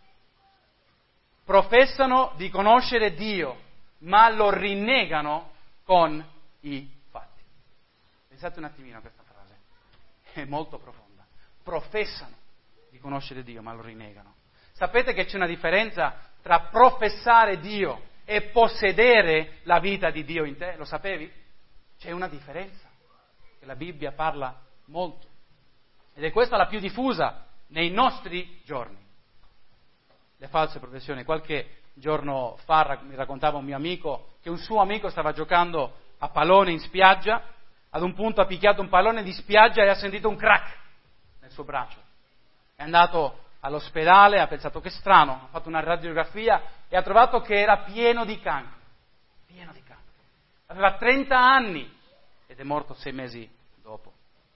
Professano di conoscere Dio, ma lo rinnegano con i fatti. Pensate un attimino a questa frase. È molto profonda. Professano di conoscere Dio, ma lo rinnegano. Sapete che c'è una differenza tra professare Dio e possedere la vita di Dio in te? Lo sapevi? C'è una differenza, che la Bibbia parla molto. Ed è questa la più diffusa nei nostri giorni. Le false professioni. Qualche giorno fa mi raccontava un mio amico che un suo amico stava giocando a pallone in spiaggia, ad un punto ha picchiato un pallone di spiaggia e ha sentito un crack nel suo braccio. È andato all'ospedale, ha pensato che strano, ha fatto una radiografia e ha trovato che era pieno di cancro. Pieno di cancro. Aveva 30 anni ed è morto 6 mesi dopo.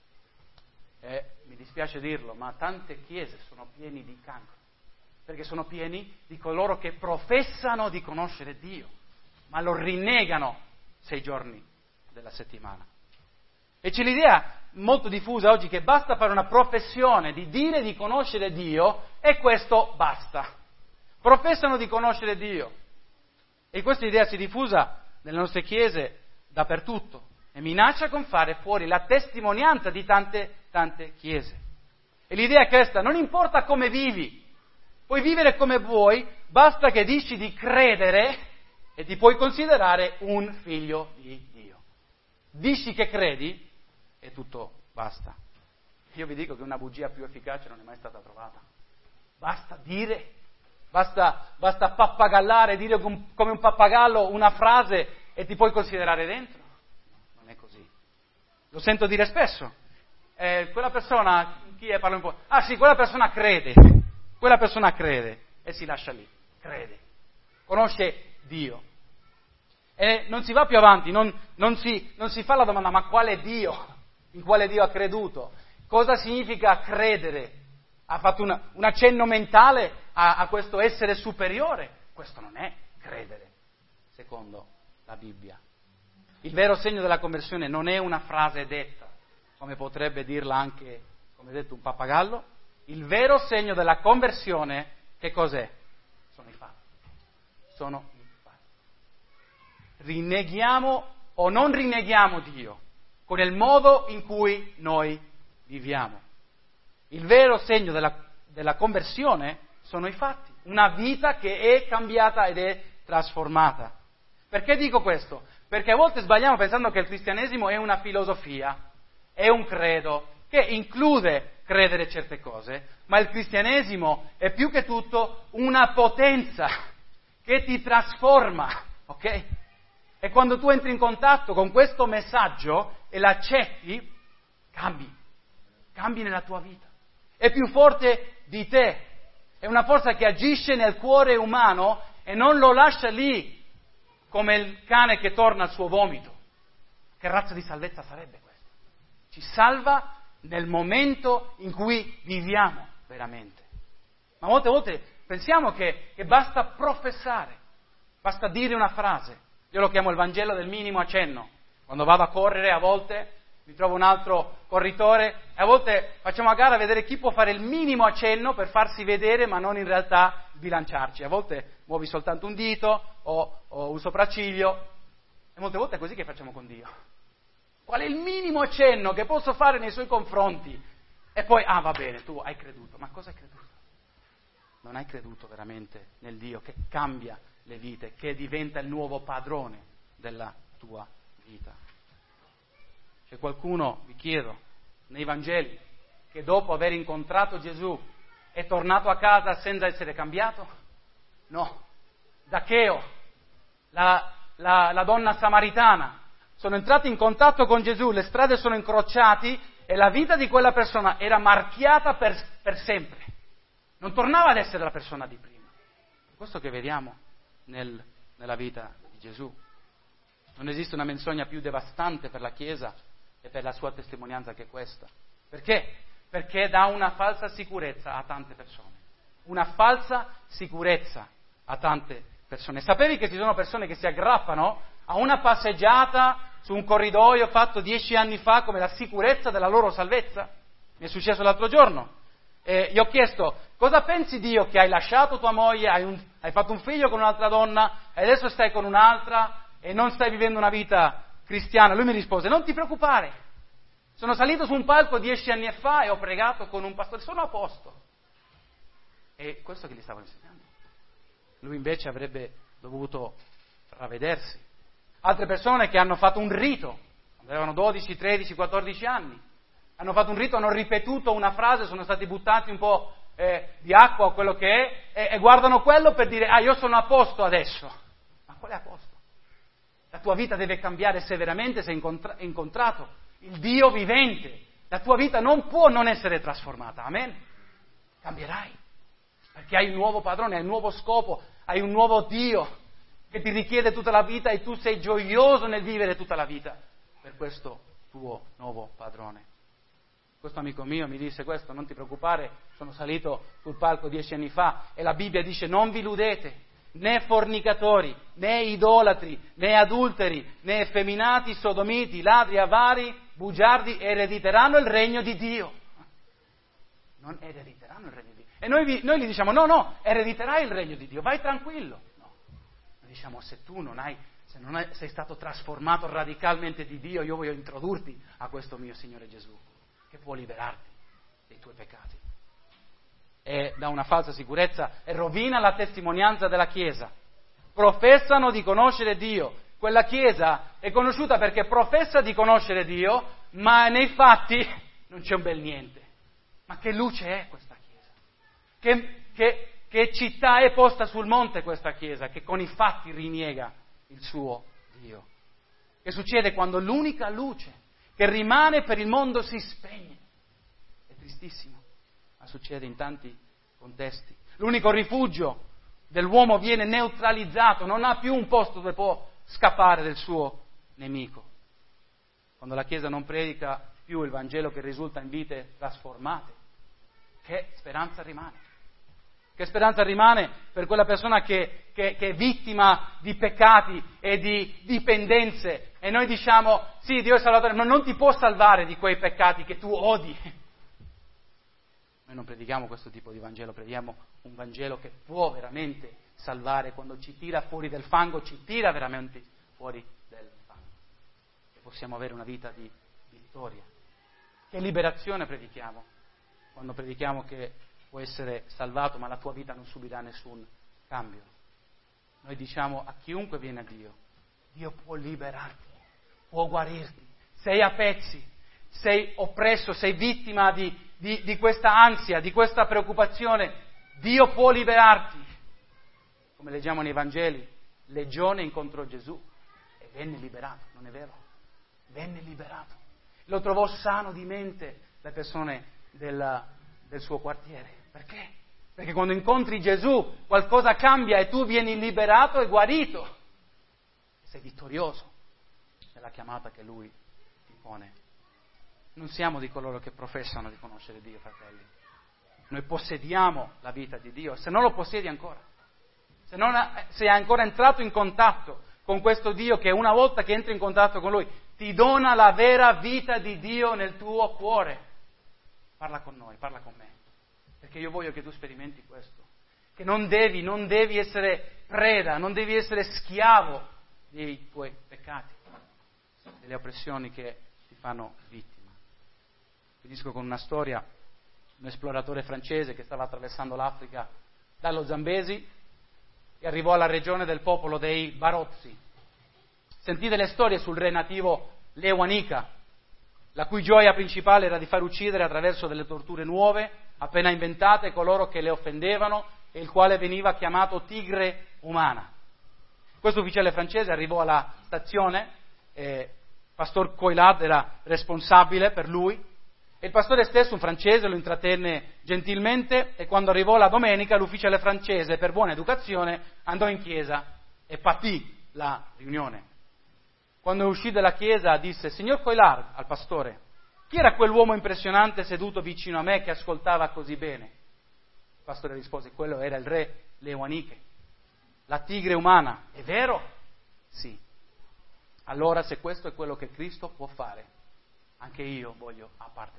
Mi dispiace dirlo, ma tante chiese sono piene di cancro, perché sono pieni di coloro che professano di conoscere Dio, ma lo rinnegano 6 giorni della settimana. E c'è l'idea molto diffusa oggi che basta fare una professione di dire di conoscere Dio e questo basta. Professano di conoscere Dio. E questa idea si è diffusa nelle nostre chiese dappertutto e minaccia con fare fuori la testimonianza di tante chiese. E l'idea è questa: non importa come vivi, puoi vivere come vuoi, basta che dici di credere e ti puoi considerare un figlio di Dio. Dici che credi e tutto basta. Io vi dico che una bugia più efficace non è mai stata trovata. Basta dire, basta pappagallare, dire come un pappagallo una frase e ti puoi considerare dentro. Non è così. Lo sento dire spesso. Quella persona, chi è, parla un po', ah sì, quella persona crede e si lascia lì, crede, conosce Dio. E non si va più avanti, non si fa la domanda: ma quale Dio? In quale Dio ha creduto? Cosa significa credere? Ha fatto un accenno mentale a questo essere superiore? Questo non è credere, secondo la Bibbia. Il vero segno della conversione non è una frase detta, come potrebbe dirla anche, come detto, un pappagallo. Il vero segno della conversione, che cos'è? Sono i fatti. Sono i fatti. Rinneghiamo o non rinneghiamo Dio con il modo in cui noi viviamo. Il vero segno della conversione sono i fatti, una vita che è cambiata ed è trasformata. Perché dico questo? Perché a volte sbagliamo pensando che il cristianesimo è una filosofia, è un credo, che include credere certe cose, ma il cristianesimo è più che tutto una potenza che ti trasforma, ok? E quando tu entri in contatto con questo messaggio e l'accetti, cambi nella tua vita. È più forte di te, è una forza che agisce nel cuore umano e non lo lascia lì come il cane che torna al suo vomito. Che razza di salvezza sarebbe questa? Ci salva nel momento in cui viviamo veramente. Ma molte volte pensiamo che basta professare, basta dire una frase. Io lo chiamo il Vangelo del minimo accenno. Quando vado a correre, a volte mi trovo un altro corritore e a volte facciamo a gara a vedere chi può fare il minimo accenno per farsi vedere, ma non in realtà bilanciarci. A volte muovi soltanto un dito o un sopracciglio e molte volte è così che facciamo con Dio. Qual è il minimo accenno che posso fare nei suoi confronti? E poi, va bene, tu hai creduto. Ma cosa hai creduto? Non hai creduto veramente nel Dio che cambia le vite, che diventa il nuovo padrone della tua vita. C'è qualcuno, vi chiedo, nei Vangeli, che dopo aver incontrato Gesù è tornato a casa senza essere cambiato? No. Zaccheo, la donna samaritana, sono entrati in contatto con Gesù, le strade sono incrociate e la vita di quella persona era marchiata per sempre. Non tornava ad essere la persona di prima. È questo che vediamo nella vita di Gesù. Non esiste una menzogna più devastante per la Chiesa e per la sua testimonianza che questa. Perché? Perché dà una falsa sicurezza a tante persone. Una falsa sicurezza a tante persone. Sapevi che ci sono persone che si aggrappano a una passeggiata su un corridoio fatto 10 anni fa come la sicurezza della loro salvezza? Mi è successo l'altro giorno. Gli ho chiesto: cosa pensi, Dio, che hai lasciato tua moglie, hai fatto un figlio con un'altra donna e adesso stai con un'altra e non stai vivendo una vita cristiana? Lui mi rispose: non ti preoccupare, sono salito su un palco 10 anni fa e ho pregato con un pastore, sono a posto. E questo che gli stavo insegnando. Lui invece avrebbe dovuto ravvedersi. Altre persone che hanno fatto un rito, avevano 12, 13, 14 anni, hanno fatto un rito, hanno ripetuto una frase, sono stati buttati un po' di acqua o quello che è, e guardano quello per dire: io sono a posto adesso. Ma qual è a posto? La tua vita deve cambiare se veramente sei incontrato il Dio vivente. La tua vita non può non essere trasformata, amen? Cambierai, perché hai un nuovo padrone, hai un nuovo scopo, hai un nuovo Dio che ti richiede tutta la vita e tu sei gioioso nel vivere tutta la vita per questo tuo nuovo padrone. Questo amico mio mi disse questo: non ti preoccupare, sono salito sul palco 10 anni fa e la Bibbia dice: non vi illudete, né fornicatori, né idolatri, né adulteri, né effeminati, sodomiti, ladri, avari bugiardi erediteranno il regno di Dio. Non erediteranno il regno di Dio. E noi gli diciamo, no, erediterai il regno di Dio, vai tranquillo. No, noi diciamo, se tu sei stato trasformato radicalmente di Dio, io voglio introdurti a questo mio Signore Gesù, che può liberarti dei tuoi peccati. E dà una falsa sicurezza e rovina la testimonianza della Chiesa. Professano di conoscere Dio. Quella Chiesa è conosciuta perché professa di conoscere Dio, ma nei fatti non c'è un bel niente. Ma che luce è questa Chiesa? Che città è posta sul monte questa Chiesa, che con i fatti riniega il suo Dio? Che succede quando l'unica luce che rimane per il mondo si spegne? È tristissimo, ma succede in tanti contesti. L'unico rifugio dell'uomo viene neutralizzato, non ha più un posto dove può scappare del suo nemico. Quando la Chiesa non predica più il Vangelo che risulta in vite trasformate, che speranza rimane? Che speranza rimane per quella persona che è vittima di peccati e di dipendenze? E noi diciamo, sì, Dio è salvatore, ma non ti può salvare di quei peccati che tu odi. Noi non predichiamo questo tipo di Vangelo, predichiamo un Vangelo che può veramente salvare. Quando ci tira fuori del fango, ci tira veramente fuori del fango. E possiamo avere una vita di vittoria. Che liberazione predichiamo? Quando predichiamo che può essere salvato, ma la tua vita non subirà nessun cambio. Noi diciamo a chiunque viene a Dio, Dio può liberarti, può guarirti. Sei a pezzi, sei oppresso, sei vittima di questa ansia, di questa preoccupazione. Dio può liberarti. Come leggiamo nei Vangeli, Legione incontrò Gesù e venne liberato, non è vero? Venne liberato. Lo trovò sano di mente le persone del suo quartiere. Perché? Perché quando incontri Gesù qualcosa cambia e tu vieni liberato e guarito. Sei vittorioso nella chiamata che Lui ti pone. Non siamo di coloro che professano di conoscere Dio, fratelli. Noi possediamo la vita di Dio, se non lo possiedi ancora. Se non sei ancora entrato in contatto con questo Dio che una volta che entri in contatto con Lui ti dona la vera vita di Dio nel tuo cuore. Parla con noi, parla con me, perché io voglio che tu sperimenti questo, che non devi essere preda, non devi essere schiavo dei tuoi peccati, delle oppressioni che ti fanno vittima. Finisco con una storia, un esploratore francese che stava attraversando l'Africa dallo Zambesi e arrivò alla regione del popolo dei Barotsi. Sentì delle storie sul re nativo Lewanika, la cui gioia principale era di far uccidere attraverso delle torture nuove, appena inventate, coloro che le offendevano, e il quale veniva chiamato tigre umana. Questo ufficiale francese arrivò alla stazione, Pastor Coilad era responsabile per lui, e il pastore stesso, un francese, lo intrattenne gentilmente, e quando arrivò la domenica l'ufficiale francese, per buona educazione, andò in chiesa e patì la riunione. Quando uscì dalla chiesa disse: signor Coilard, al pastore, chi era quell'uomo impressionante seduto vicino a me che ascoltava così bene? Il pastore rispose: quello era il re Lewanike, la tigre umana. È vero? Sì. Allora, se questo è quello che Cristo può fare, anche io voglio appartenermi.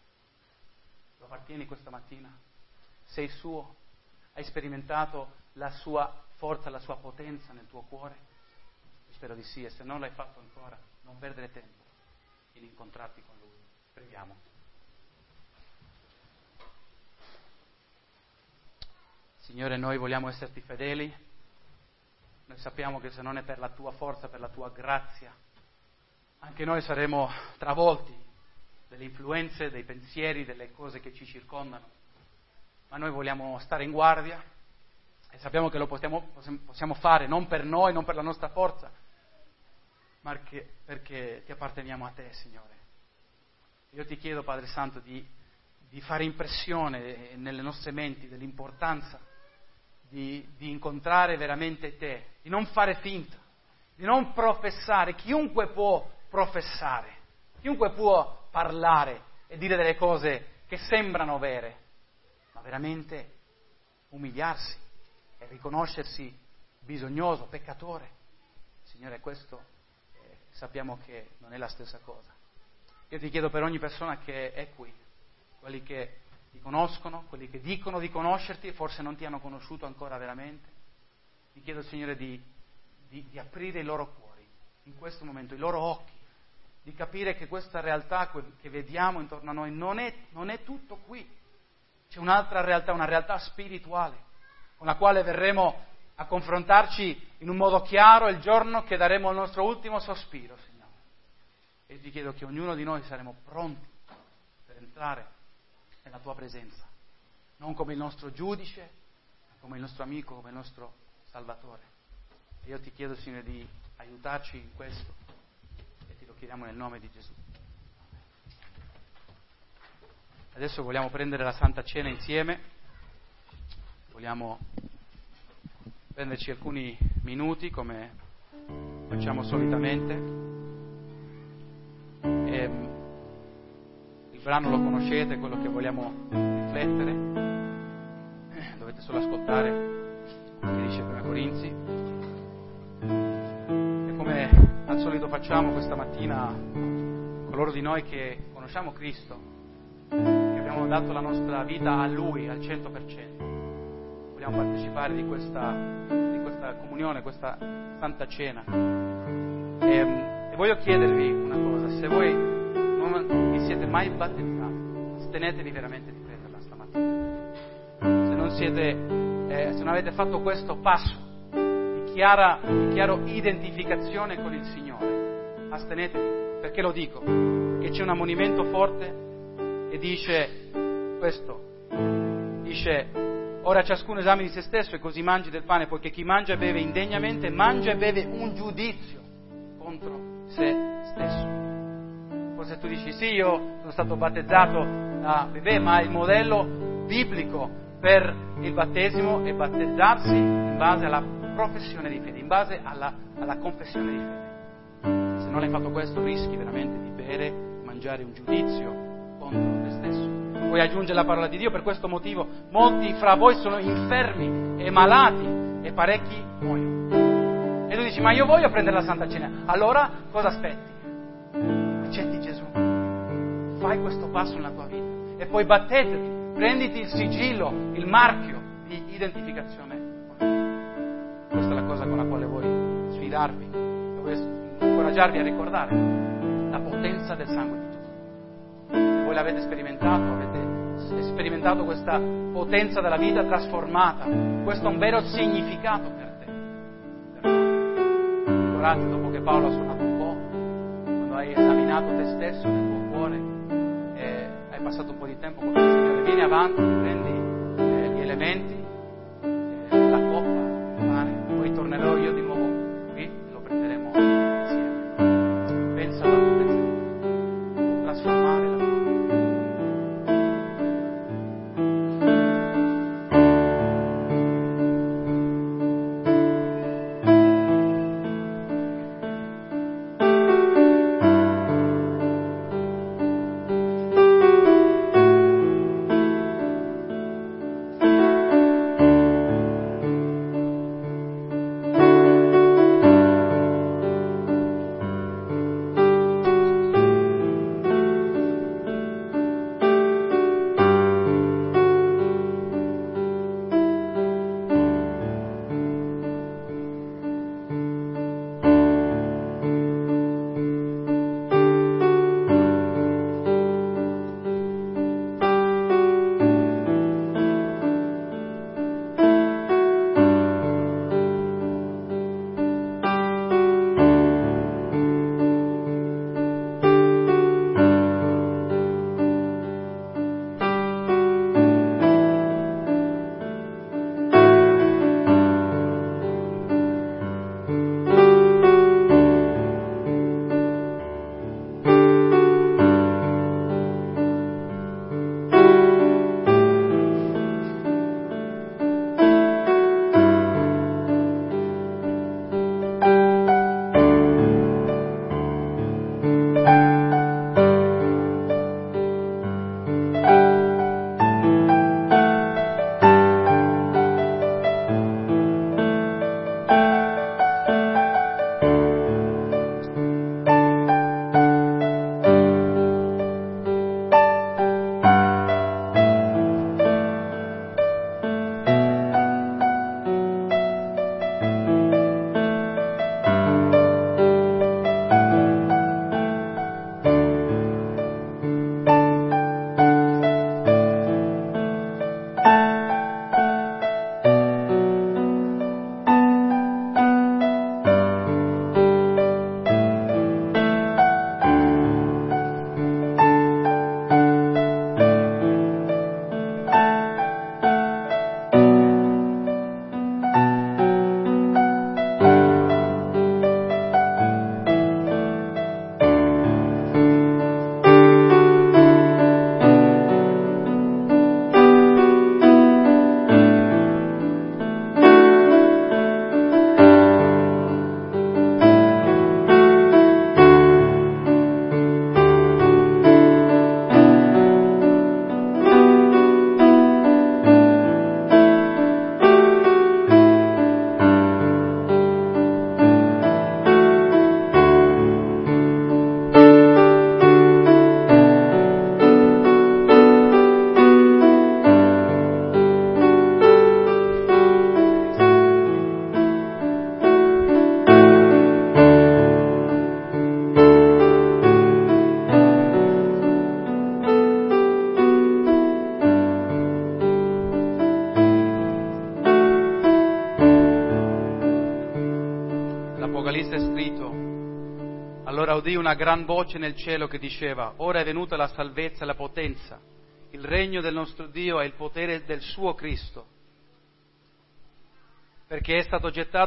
Lo appartieni questa mattina? Sei suo? Hai sperimentato la sua forza, la sua potenza nel tuo cuore? Spero di sì, e se non l'hai fatto ancora, non perdere tempo in incontrarti con Lui. Preghiamo. Signore, noi vogliamo esserti fedeli. Noi sappiamo che se non è per la tua forza, per la tua grazia, anche noi saremo travolti dalle influenze, dei pensieri, delle cose che ci circondano. Ma noi vogliamo stare in guardia e sappiamo che lo possiamo fare non per noi, non per la nostra forza, ma perché ti apparteniamo a te, Signore. Io ti chiedo, Padre Santo, di fare impressione nelle nostre menti dell'importanza di incontrare veramente te, di non fare finta, di non professare. Chiunque può professare, chiunque può parlare e dire delle cose che sembrano vere, ma veramente umiliarsi e riconoscersi bisognoso, peccatore. Signore, questo sappiamo che non è la stessa cosa. Io ti chiedo per ogni persona che è qui, quelli che ti conoscono, quelli che dicono di conoscerti e forse non ti hanno conosciuto ancora veramente, ti chiedo, Signore, di aprire i loro cuori in questo momento, i loro occhi, di capire che questa realtà che vediamo intorno a noi non è tutto qui. C'è un'altra realtà, una realtà spirituale, con la quale verremo a confrontarci in un modo chiaro il giorno che daremo il nostro ultimo sospiro, Signore. E ti chiedo che ognuno di noi saremo pronti per entrare nella Tua presenza, non come il nostro giudice, ma come il nostro amico, come il nostro Salvatore. E io ti chiedo, Signore, di aiutarci in questo e ti lo chiediamo nel nome di Gesù. Adesso vogliamo prendere la Santa Cena insieme, vogliamo prenderci alcuni minuti come facciamo solitamente. Il brano lo conoscete, quello che vogliamo riflettere, dovete solo ascoltare quello che dice Prima Corinzi. E come al solito facciamo questa mattina, coloro di noi che conosciamo Cristo, che abbiamo dato la nostra vita a Lui al 100%, vogliamo partecipare di questa comunione, questa Santa Cena. E voglio chiedervi una cosa: se voi non vi siete mai battezzati, astenetevi veramente di prenderla stamattina. Se non avete fatto questo passo di chiaro identificazione con il Signore, astenetevi. Perché lo dico? Che c'è un ammonimento forte e dice questo, ora ciascuno esamini se stesso e così mangi del pane, poiché chi mangia e beve indegnamente mangia e beve un giudizio contro se stesso. Forse tu dici, sì, io sono stato battezzato da bebè, ma il modello biblico per il battesimo è battezzarsi in base alla professione di fede, in base alla confessione di fede. Se non hai fatto questo rischi veramente di bere, mangiare un giudizio contro te stesso. Puoi aggiungere la parola di Dio. Per questo motivo molti fra voi sono infermi e malati e parecchi muoiono. E tu dici, ma io voglio prendere la Santa Cena. Allora cosa aspetti? Accetti Gesù, fai questo passo nella tua vita e poi battezzati, prenditi il sigillo, il marchio di identificazione con Dio. Questa è la cosa con la quale voglio sfidarvi, voglio incoraggiarvi a ricordare la potenza del sangue di Gesù. Se voi l'avete sperimentato, avete sperimentato questa potenza della vita trasformata, questo è un vero significato per te, per noi. Ricordate, dopo che Paolo ha suonato un po', quando hai esaminato te stesso nel tuo cuore e hai passato un po' di tempo con il Signore, vieni avanti, prendi gli elementi, la coppa, il pane, poi tornerò io di nuovo qui e lo prenderemo insieme. Pensa alla potenza di Dio, può trasformare la tua vita. finito, allora udì una gran voce nel cielo che diceva: ora è venuta la salvezza e la potenza, il regno del nostro Dio e il potere del suo Cristo, perché è stato gettato